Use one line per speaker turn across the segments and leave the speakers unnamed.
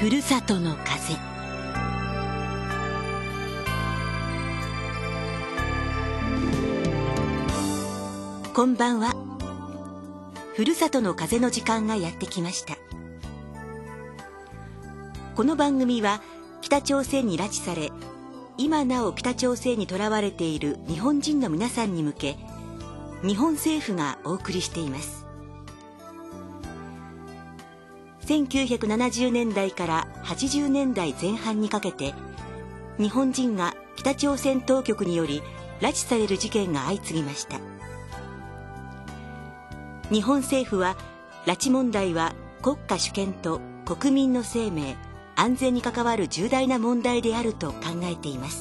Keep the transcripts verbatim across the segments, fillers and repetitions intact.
ふるさとの風。こんばんは。ふるさとの風の時間がやってきました。この番組は北朝鮮に拉致され、今なお北朝鮮にとらわれている日本人の皆さんに向け、日本政府がお送りしています。せんきゅうひゃくななじゅうねんだいからはちじゅうねんだいぜん半にかけて、日本人が北朝鮮当局により拉致される事件が相次ぎました。日本政府は、拉致問題は国家主権と国民の生命、安全に関わる重大な問題であると考えています。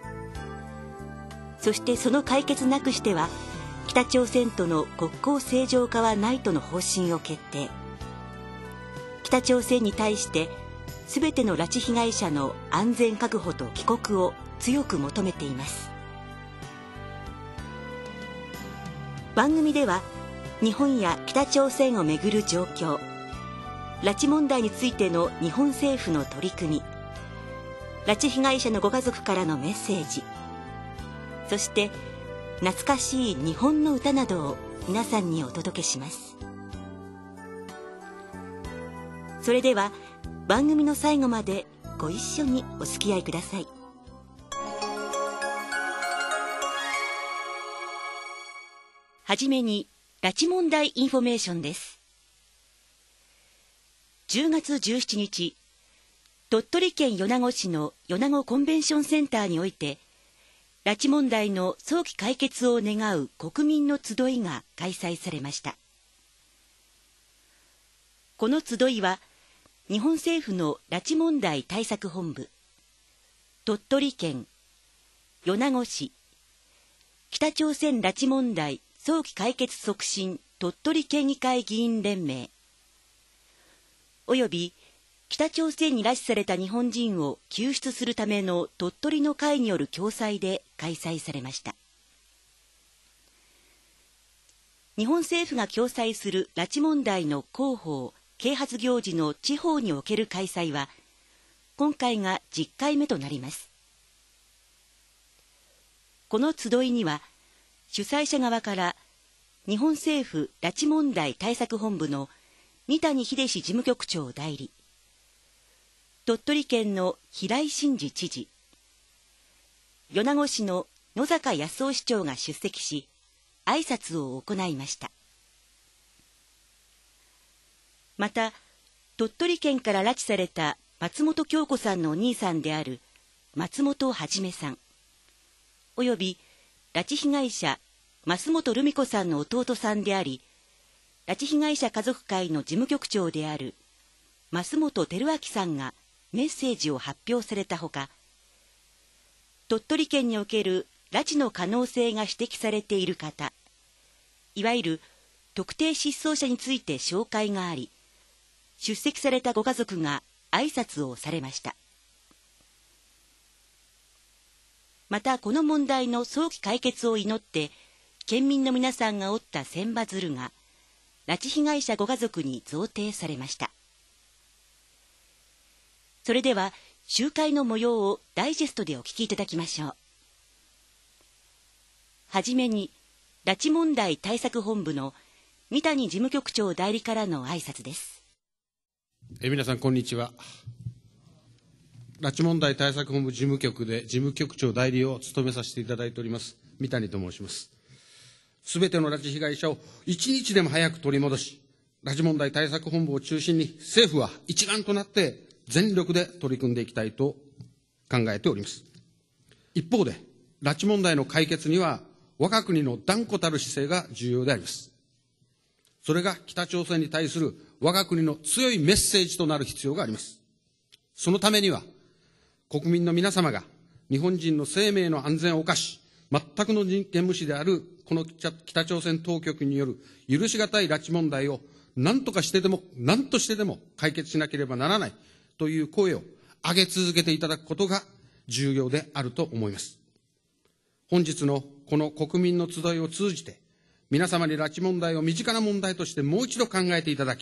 そしてその解決なくしては、北朝鮮との国交正常化はないとの方針を決定。北朝鮮に対して、すべての拉致被害者の安全確保と帰国を強く求めています。番組では、日本や北朝鮮をめぐる状況、拉致問題についての日本政府の取り組み、拉致被害者のご家族からのメッセージ、そして懐かしい日本の歌などを皆さんにお届けします。それでは番組の最後までご一緒にお付き合いください。はじめに拉致問題インフォメーションです。じゅうがつじゅうしちにち、鳥取県米子市の米子コンベンションセンターにおいて、拉致問題の早期解決を願う国民の集いが開催されました。この集いは、日本政府の拉致問題対策本部、鳥取県、米子市、北朝鮮拉致問題早期解決促進鳥取県議会議員連盟および北朝鮮に拉致された日本人を救出するための鳥取の会による共催で開催されました。日本政府が共催する拉致問題の広報・啓発行事の地方における開催は、今回がじゅっかいめとなります。この集いには、主催者側から日本政府拉致問題対策本部の二谷秀志事務局長代理、鳥取県の平井伸治知事、米子市の野坂康夫市長が出席し、挨拶を行いました。また、鳥取県から拉致された松本京子さんのお兄さんである松本はじめさん、および拉致被害者増本留美子さんの弟さんであり、拉致被害者家族会の事務局長である増本照明さんがメッセージを発表されたほか、鳥取県における拉致の可能性が指摘されている方、いわゆる特定失踪者について紹介があり、出席されたご家族が挨拶をされました。また、この問題の早期解決を祈って、県民の皆さんが折った千羽鶴が、拉致被害者ご家族に贈呈されました。それでは、集会の模様をダイジェストでお聞きいただきましょう。はじめに、拉致問題対策本部の三谷事務局長代理からの挨拶です。
え皆さん、こんにちは。拉致問題対策本部事務局で事務局長代理を務めさせていただいております、三谷と申します。すべての拉致被害者を一日でも早く取り戻し、拉致問題対策本部を中心に政府は一丸となって全力で取り組んでいきたいと考えております。一方で、拉致問題の解決には我が国の断固たる姿勢が重要であります。それが北朝鮮に対する我が国の強いメッセージとなる必要があります。そのためには、国民の皆様が日本人の生命の安全を侵し、全くの人権無視であるこの北朝鮮当局による許し難い拉致問題を何とかしてでも、何としてでも解決しなければならないという声を上げ続けていただくことが重要であると思います。本日のこの国民の集いを通じて、皆様に拉致問題を身近な問題としてもう一度考えていただき、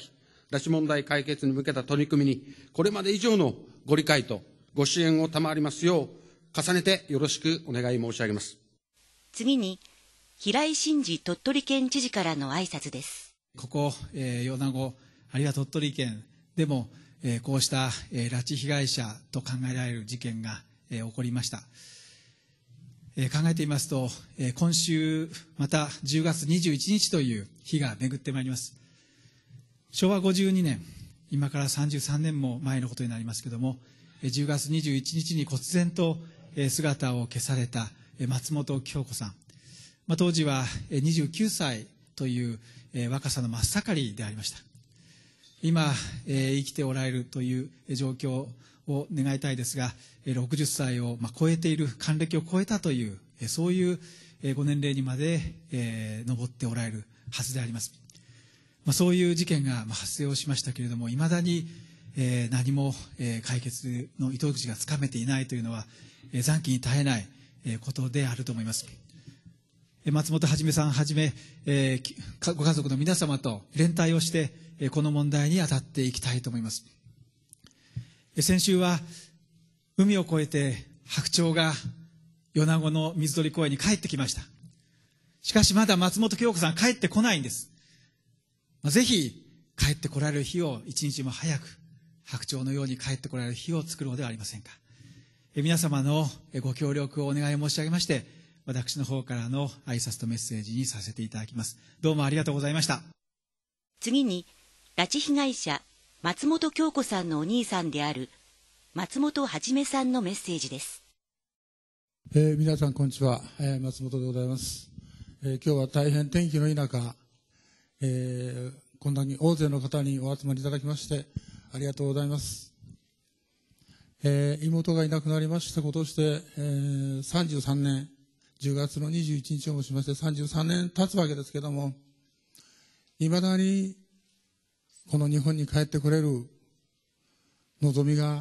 拉致問題解決に向けた取り組みに、これまで以上のご理解とご支援を賜りますよう、重ねてよろしくお願い申し上げます。
次に、平井伸治鳥取県知事からの挨拶です。
ここ、えー、米子、あるいは鳥取県でも、えー、こうした、えー、拉致被害者と考えられる事件が、えー、起こりました。えー、考えてみますと、えー、今週またじゅうがつにじゅういちにちという日が巡ってまいります。しょうわごじゅうにねん、今からさんじゅうさんねんも前のことになりますけれども、じゅうがつにじゅういちにちに忽然と姿を消された松本京子さん、まあ、当時はにじゅうきゅうさいという若さの真っ盛りでありました。今生きておられるという状況を願いたいですが、ろくじゅっさいを超えている、還暦を超えたというそういうご年齢にまで上っておられるはずであります。まあ、そういう事件が発生をしましたけれども、いまだに何も解決の糸口がつかめていないというのは残機に耐えないことであると思います。松本はじめさんはじめご家族の皆様と連帯をしてこの問題に当たっていきたいと思います。先週は海を越えて白鳥が米子の水鳥公園に帰ってきました。しかしまだ松本京子さん帰ってこないんです。ぜひ帰ってこられる日を一日も早く白鳥のように帰ってこられる日を作ろうではありませんか。皆様のご協力をお願い申し上げまして、私の方からの挨拶とメッセージにさせていただきます。どうもありがとうございました。
次に、拉致被害者松本京子さんのお兄さんである松本はじめさんのメッセージです。
えー、皆さんこんにちは、えー、松本でございます。えー、今日は大変天気のいい中、えー、こんなに大勢の方にお集まりいただきましてありがとうございます。えー、妹がいなくなりましたことして、えー、さんじゅうさんねん、じゅうがつのにじゅういちにちをもしましてさんじゅうさんねん経つわけですけども、いまだにこの日本に帰ってこれる望みが、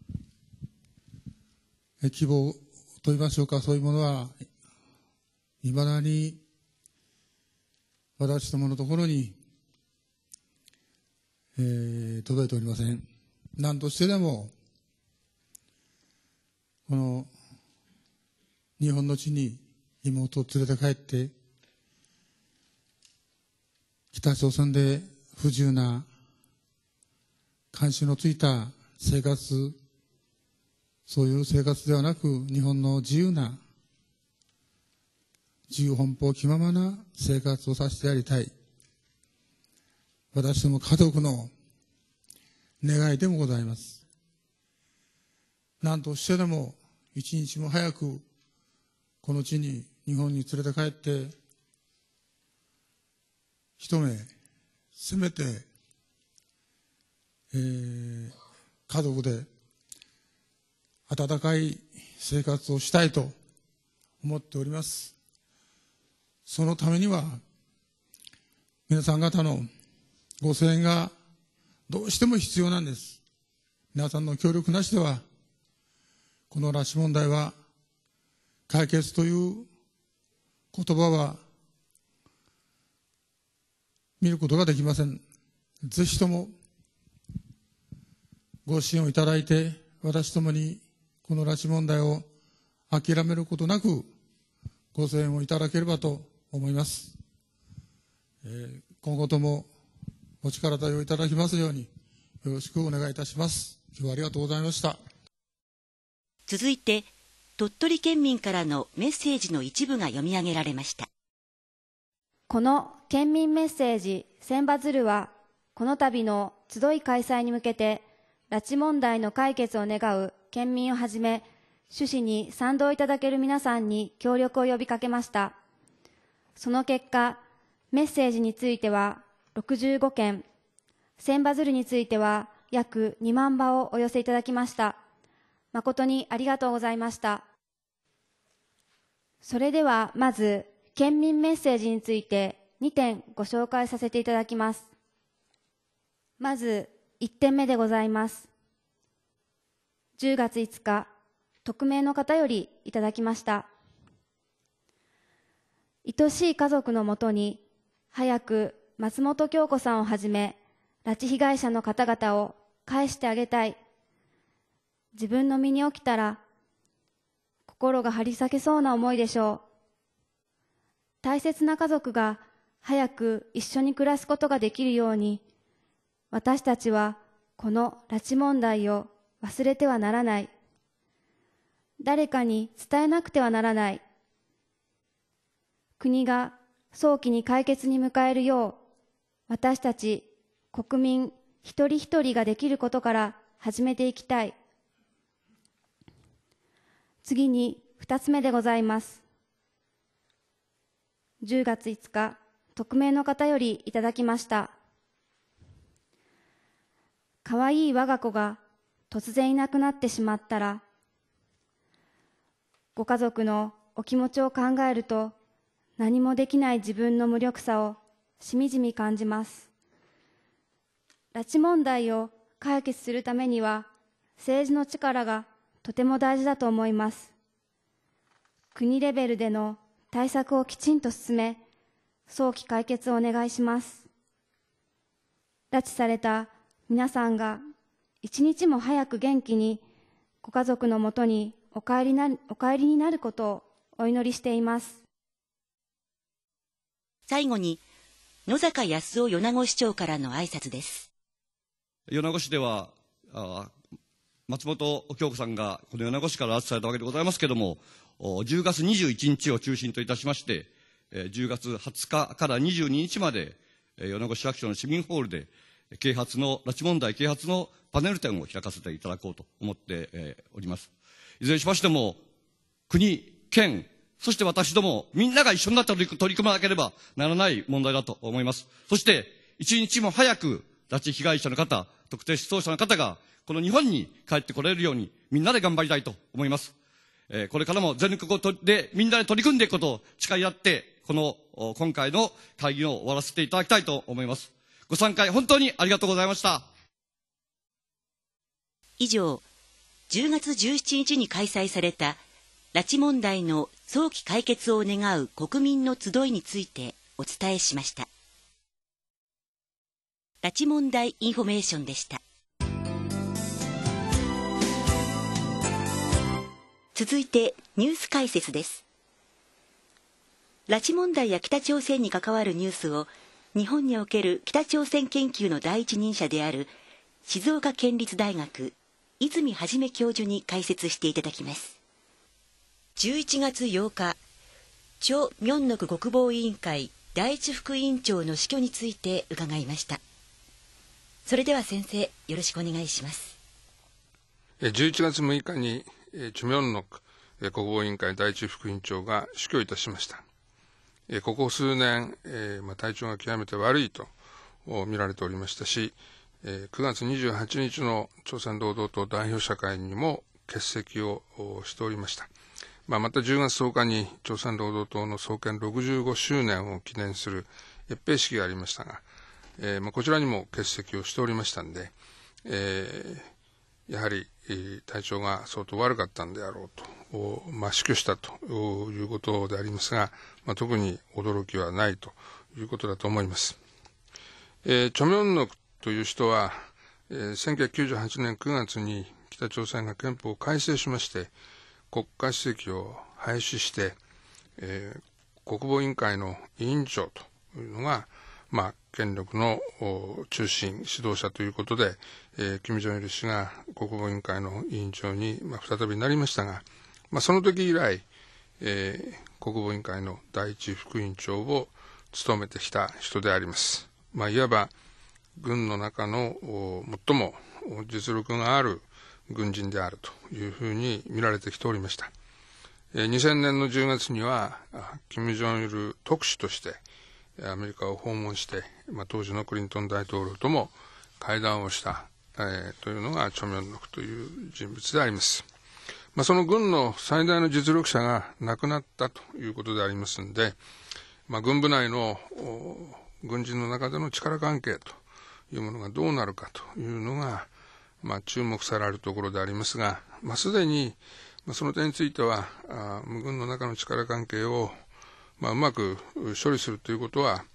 希望と言いましょうか、そういうものはいまだに私どものところに、えー、届いておりません。何としてでもこの日本の地に妹を連れて帰って、北朝鮮で不自由な監視のついた生活、そういう生活ではなく、日本の自由な、自由奔放気ままな生活をさせてやりたい。私ども家族の願いでもございます。何としてでも一日も早くこの地に日本に連れて帰って一目せめて、えー、家族で温かい生活をしたいと思っております。そのためには皆さん方のご声援がどうしても必要なんです。皆さんの協力なしではこの拉致問題は解決という言葉は見ることができません。ぜひともご支援をいただいて、私どもにこの拉致問題を諦めることなくご支援をいただければと思います。えー、今後ともお力添えをいただきますようによろしくお願いいたします。今日はありがとうございました。
続いて、鳥取県民からのメッセージの一部が読み上げられました。
この県民メッセージ千羽鶴は、この度の集い開催に向けて拉致問題の解決を願う県民をはじめ、趣旨に賛同いただける皆さんに協力を呼びかけました。その結果、メッセージについてはろくじゅうごけん、千羽鶴については約にまんばをお寄せいただきました。誠にありがとうございました。それではまず県民メッセージについてにてんご紹介させていただきます。まずいってんめでございます。じゅうがついつか、匿名の方よりいただきました。愛しい家族のもとに早く松本京子さんをはじめ拉致被害者の方々を返してあげたい。自分の身に起きたら心が張り裂けそうな思いでしょう。大切な家族が早く一緒に暮らすことができるように、私たちはこの拉致問題を忘れてはならない。誰かに伝えなくてはならない。国が早期に解決に迎えるよう、私たち国民一人一人ができることから始めていきたい。次に二つ目でございます。じゅうがついつか、匿名の方よりいただきました。かわいい我が子が突然いなくなってしまったら、ご家族のお気持ちを考えると、何もできない自分の無力さをしみじみ感じます。拉致問題を解決するためには、政治の力がとても大事だと思います。国レベルでの対策をきちんと進め、早期解決をお願いします。拉致された皆さんが一日も早く元気にご家族のもとにお帰りなる、お帰りになることをお祈りしています。
最後に野坂康夫米子市長からの挨拶です。
米子市ではあ松本京子さんがこの米子市から拉致されたわけでございますけれども、じゅうがつにじゅういちにちを中心といたしまして、じゅうがつはつかからにじゅうににちまで米子市役所の市民ホールで啓発の拉致問題啓発のパネル展を開かせていただこうと思っております。いずれにしましても国、県、そして私どもみんなが一緒になって取り組まなければならない問題だと思います。そして一日も早く拉致被害者の方、特定失踪者の方がこの日本に帰ってこれるようにみんなで頑張りたいと思います。えー、これからも全力でみんなで取り組んでいくことを誓い合って、この今回の会議を終わらせていただきたいと思います。ご参加本当にありがとうございました。
以上、じゅうがつじゅうしちにちに開催された拉致問題の早期解決を願う国民の集いについてお伝えしました。拉致問題インフォメーションでした。続いてニュース解説です。拉致問題や北朝鮮に関わるニュースを日本における北朝鮮研究の第一人者である静岡県立大学泉元教授に解説していただきます。じゅういちがつようか、チョ・ミョンノク国防委員会第一副委員長の死去について伺いました。それでは先生、よろしくお願いします。
じゅういちがつむいかにチョ・ミョンノク国防委員会第一副委員長が死去いたしました。ここ数年、体調が極めて悪いと見られておりましたし、くがつにじゅうはちにちの朝鮮労働党代表者会にも欠席をしておりました。まあ、またじゅうがつとおかに朝鮮労働党の創建ろくじゅうごしゅうねんを記念する閲兵式がありましたが、えーまあ、こちらにも欠席をしておりましたんで、えー、やはり、えー、体調が相当悪かったんであろうと、まあ、死去したということでありますが、まあ、特に驚きはないということだと思います。えー、チョ・ミョンノクという人は、えー、せんきゅうひゃくきゅうじゅうはちねんくがつに北朝鮮が憲法を改正しまして、国家主席を廃止して、えー、国防委員会の委員長というのが、まあ、権力の中心、指導者ということで、えー、金正日氏が国防委員会の委員長に、まあ、再びなりましたが、まあ、その時以来、えー、国防委員会の第一副委員長を務めてきた人であります。まあ、いわば軍の中の最も実力がある軍人であるというふうに見られてきておりました。にせんねんのじゅうがつには、金正日特使としてアメリカを訪問して、まあ、当時のクリントン大統領とも会談をした、えー、というのがチョ・ミョンノクという人物であります。まあ、その軍の最大の実力者が亡くなったということでありますので、まあ、軍部内の軍人の中での力関係というものがどうなるかというのが、まあ、注目されるところでありますが、まあ、すでに、まあ、その点については、あ軍の中の力関係を、まあ、うまく処理するということは、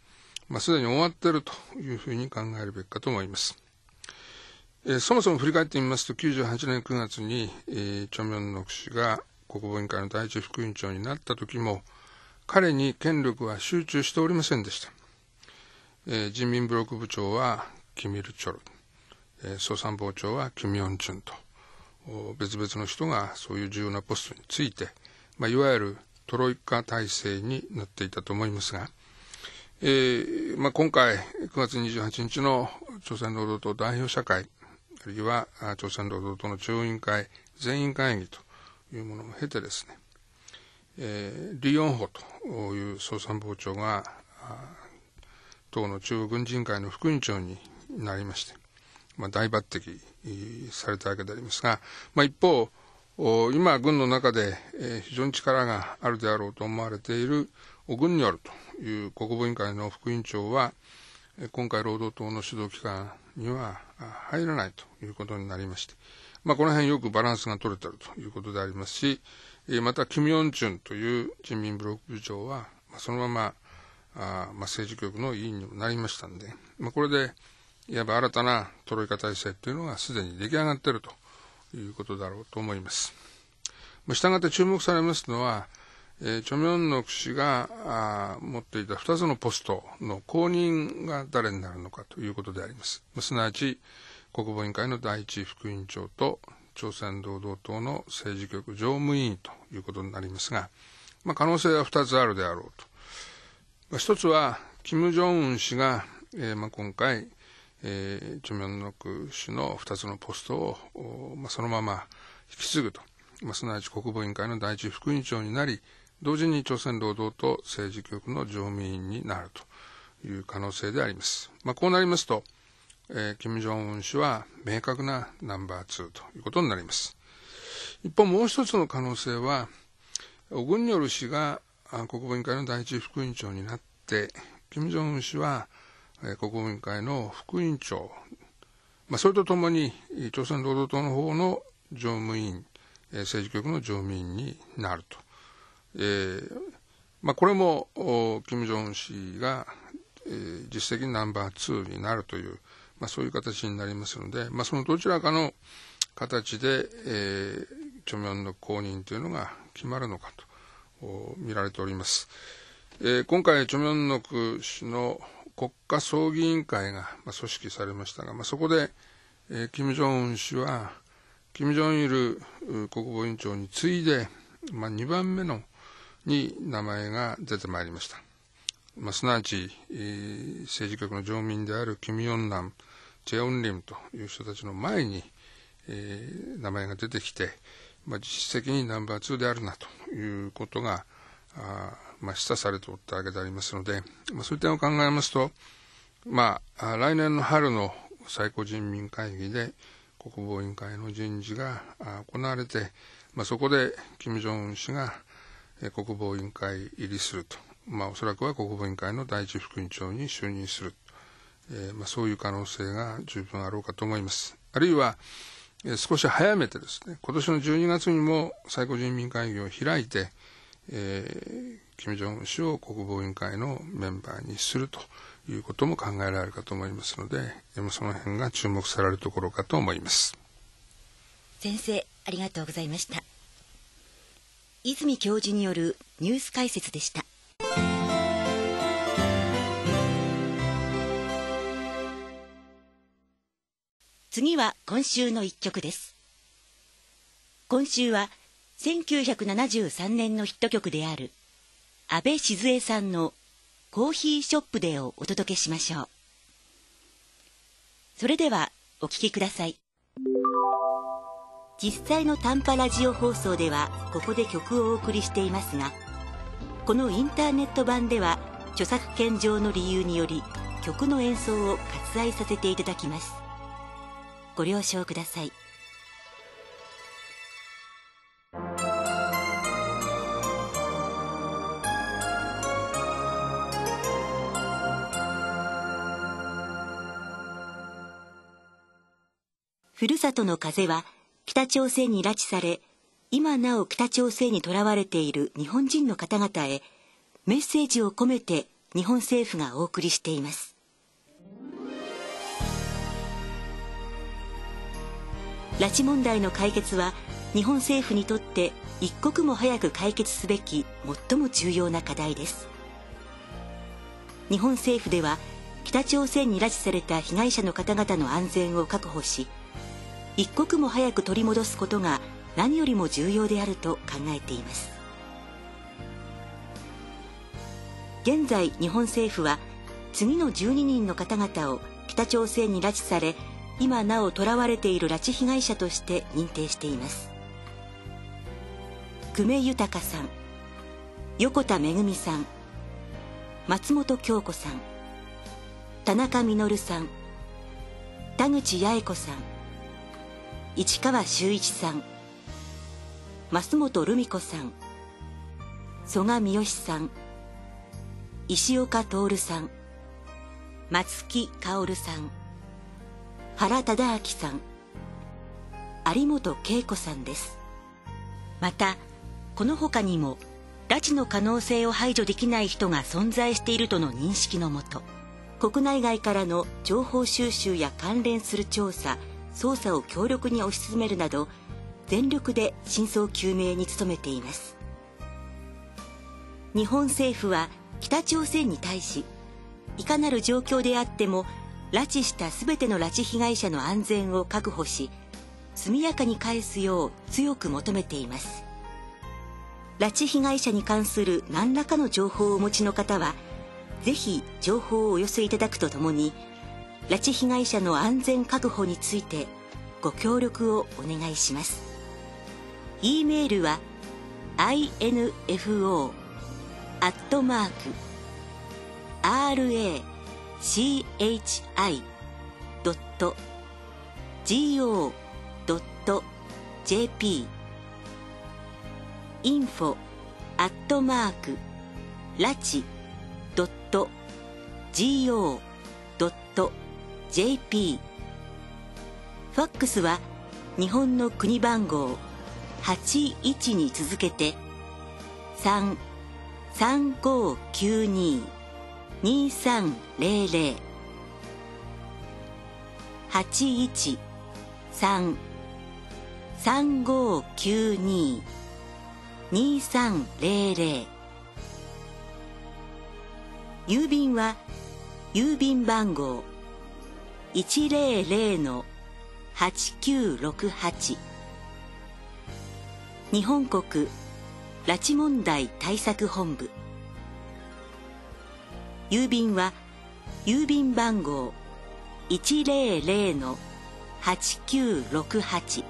まあ、すでに終わっているというふうに考えるべきかと思います。えー、そもそも振り返ってみますと、きゅうじゅうはちねんくがつに、えー、チョ・ミョンノク氏が国防委員会の第一副委員長になった時も、彼に権力は集中しておりませんでした。えー、人民武力部長はキム・イルチョル、えー、総参謀長はキム・ヨンチュンと、別々の人がそういう重要なポストについて、まあ、いわゆるトロイカ体制になっていたと思いますが、えーまあ、今回くがつにじゅうはちにちの朝鮮労働党代表者会、あるいは朝鮮労働党の中央委員会全員会議というものを経てですね、えー、リ・ヨンホという総参謀長が党の中央軍事委員会の副委員長になりまして、まあ、大抜擢されたわけでありますが、まあ、一方、今軍の中で非常に力があるであろうと思われているオ・グンニョルという国防委員会の副委員長は、今回労働党の指導機関には入らないということになりまして、まあ、この辺よくバランスが取れているということでありますし、またキム・ヨンチュンという人民武力部長は、そのままあ、まあ、政治局の委員にもなりましたので、まあ、これでいわば新たなトロイカ体制というのがすでに出来上がっているということだろうと思います。まあ、したがって注目されますのは、えー、チョ・ミョンノク氏があ持っていたふたつのポストの後任が誰になるのかということであります。まあ、すなわち国防委員会の第一副委員長と朝鮮労働党の政治局常務委員ということになりますが、まあ、可能性はふたつあるであろうと。まあ、ひとつは金正恩氏が、えーまあ、今回、えー、チョ・ミョンノク氏のふたつのポストを、まあ、そのまま引き継ぐと、まあ、すなわち国防委員会の第一副委員長になり、同時に朝鮮労働党政治局の常務委員になるという可能性であります。まあ、こうなりますと、えー、金正恩氏は明確なナンバーツーということになります。一方、もう一つの可能性は、オ・グンニョル氏が国防委員会の第一副委員長になって、金正恩氏は、えー、国防委員会の副委員長、まあ、それとともに朝鮮労働党の方の常務委員、えー、政治局の常務委員になると。えーまあ、これも金正恩氏が、えー、実質的にナンバーツーになるという、まあ、そういう形になりますので、まあ、そのどちらかの形で、えー、チョ・ミョンの後任というのが決まるのかと見られております。えー、今回チョ・ミョンノク氏の国家葬儀委員会が、まあ、組織されましたが、まあ、そこで、えー、金正恩氏は金正日国防委員長に次いで、まあ、にばんめのに名前が出てまいりました。まあ、すなわち、えー、政治局の常務委員であるキム・ヨンナム、チェ・ヨンリムという人たちの前に、えー、名前が出てきて、まあ、実質的にナンバーツーであるなということがあ、まあ、示唆されておったわけでありますので、まあ、そういう点を考えますと、まあ、来年の春の最高人民会議で国防委員会の人事が行われて、まあ、そこで金正恩氏が国防委員会入りすると、まあ、おそらくは国防委員会の第一副委員長に就任する、えーまあ、そういう可能性が十分あろうかと思います。あるいは、えー、少し早めてですね、今年のじゅうにがつにも最高人民会議を開いて、えー、金正恩氏を国防委員会のメンバーにするということも考えられるかと思いますので、その辺が注目されるところかと思います。
先生、ありがとうございました。泉教授によるニュース解説でした。次は今週の一曲です。今週はせんきゅうひゃくななじゅうさんねんのヒット曲である安倍静江さんのコーヒーショップでをお届けしましょう。それではお聴きください。実際の短波ラジオ放送ではここで曲をお送りしていますが、このインターネット版では著作権上の理由により曲の演奏を割愛させていただきます。ご了承ください。ふるさとの風は北朝鮮に拉致され、今なお北朝鮮に囚われている日本人の方々へメッセージを込めて日本政府がお送りしています。拉致問題の解決は日本政府にとって一刻も早く解決すべき最も重要な課題です。日本政府では北朝鮮に拉致された被害者の方々の安全を確保し、一刻も早く取り戻すことが何よりも重要であると考えています。現在日本政府は次のじゅうににんの方々を北朝鮮に拉致され、今なお囚われている拉致被害者として認定しています。久米豊さん、横田めぐみさん、松本京子さん、田中実さん、田口八重子さん、市川修一さん、増本留美子さん、曽我三好さん、石岡徹さん、松木薫さん、原忠明さん、有本恵子さんです。またこの他にも拉致の可能性を排除できない人が存在しているとの認識のもと、国内外からの情報収集や関連する調査・捜査を強力に推し進めるなど、全力で真相究明に努めています。日本政府は北朝鮮に対し、いかなる状況であっても拉致したすべての拉致被害者の安全を確保し、速やかに返すよう強く求めています。拉致被害者に関する何らかの情報をお持ちの方は、ぜひ情報をお寄せいただくとともに、拉致被害者の安全確保についてご協力をお願いします。E メールは アイエヌエフオー アットマーク アールエーシーエイチアイ ドット ジーオー ドット ジェーピー インフォ アットマーク ラチ ドット ジーオー ドット ジェーピー ファックスは日本の国番号はちいちに続けてさん さんごきゅうに にさんゼロゼロ はちいちさん さんごきゅうに にさんゼロゼロ、郵便は郵便番号 いちゼロゼロ はちきゅうろくはち 日本国拉致問題対策本部。郵便は郵便番号 いちゼロゼロ はちきゅうろくはち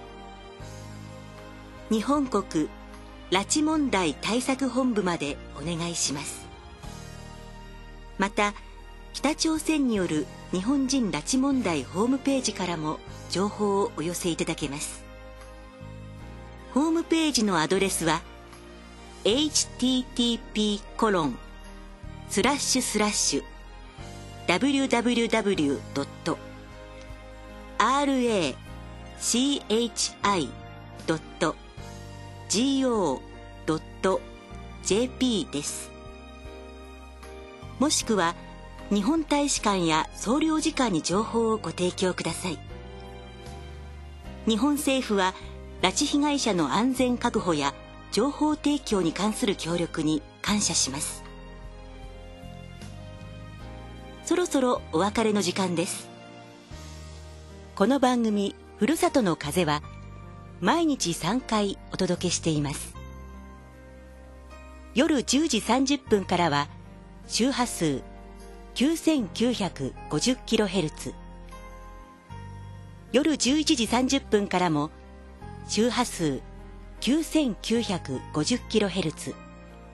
日本国拉致問題対策本部までお願いします。また北朝鮮による日本人拉致問題ホームページからも情報をお寄せいただけます。ホームページのアドレスは エイチティーティーピーコロンスラッシュスラッシュダブリューダブリューダブリュードットアールエーシーエイチアイドットジーオードットジェーピー です。もしくは日本大使館や総領事館に情報をご提供ください。日本政府は拉致被害者の安全確保や情報提供に関する協力に感謝します。そろそろお別れの時間です。この番組ふるさとの風は毎日さんかいお届けしています。夜じゅうじさんじゅっぷんからは周波数 きゅうせんきゅうひゃくごじゅっキロヘルツ、 夜じゅういちじさんじゅっぷんからも周波数 きゅうせんきゅうひゃくごじゅっキロヘルツ、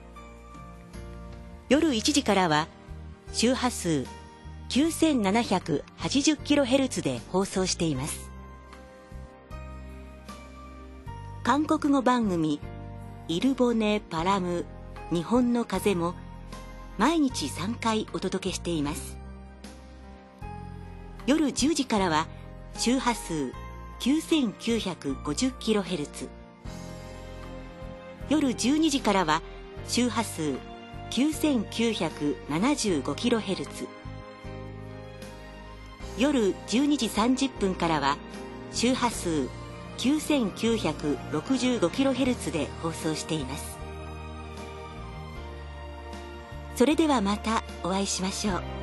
夜いちじからは周波数 きゅうせんななひゃくはちじゅっキロヘルツ で放送しています。韓国語番組イルボネパラム日本の風も毎日さんかいお届けしています。夜じゅうじからは周波数 きゅうせんきゅうひゃくごじゅっキロヘルツ、 夜じゅうにじからは周波数きゅうせんきゅうひゃくななじゅうごキロヘルツ、夜じゅうにじさんじゅっぷんからは周波数 きゅうせんきゅうひゃくろくじゅうごキロヘルツ で放送しています。それではまたお会いしましょう。